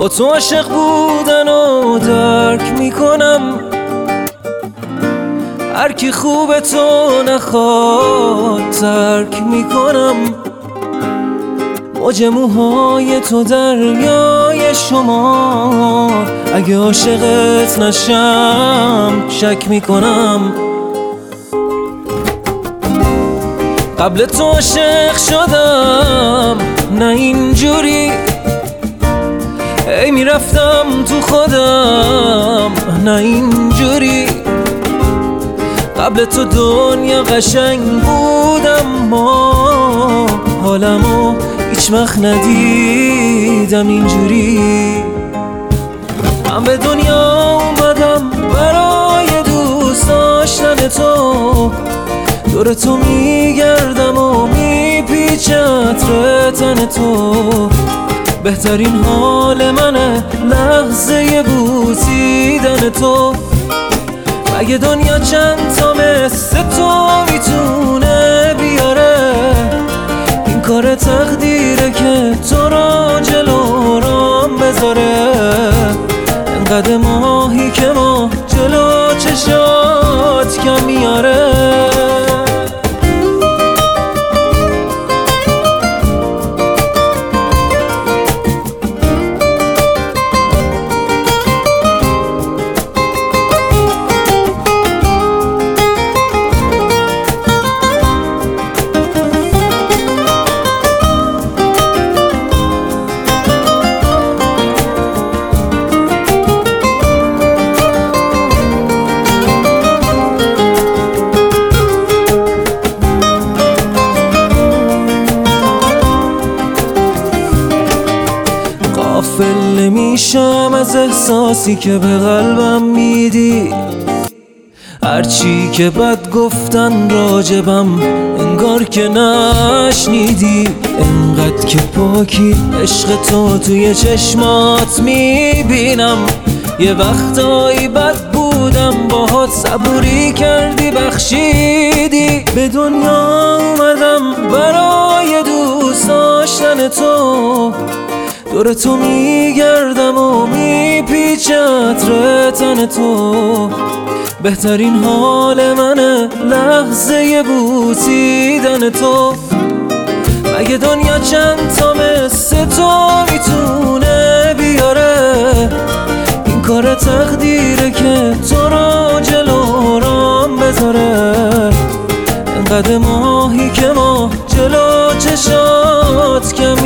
با تو عاشق بودن و درک میکنم، هر کی خوب تو نخواد ترک میکنم. موج موهای تو دریای شما، اگه عاشقت نشم شک میکنم. قبل تو عاشق شدم نه اینجوری، ای میرفتم تو خودم نه اینجوری. قبل تو دنیا قشنگ بودم، ما حالمو هیچ وقت ندیدم اینجوری. من به دنیا اومدم برای دوست داشتن تو، دور تو میگردم و میپیچه عطر تن تو. بهترین حال منه لحظه بوسیدن تو. اگه دنیا چند تا مثل تو میتونه بیاره، این کار تقدیره که تو را جلو رام بذاره. انقدر ماهی که ما جلو چشات کم میاره. غافل نمیشم از احساسی که به قلبم میدی، هرچی که بد گفتن راجبم انگار که نشنیدی. انقدر که پاکی عشق تو توی چشمات میبینم، یه وقتایی بد بودم باهات صبوری کردی بخشیدی. به دنیا اومدم برای دوست داشتن تو، دور تو میگردم و میپیچه عطر تن تو. بهترین حال منه لحظه بوسیدن تو. اگه دنیا چند تا مثل تو میتونه بیاره، این کار تقدیره که تو را جلو رام بذاره. انقدر ماهی که ما جلو چشات کم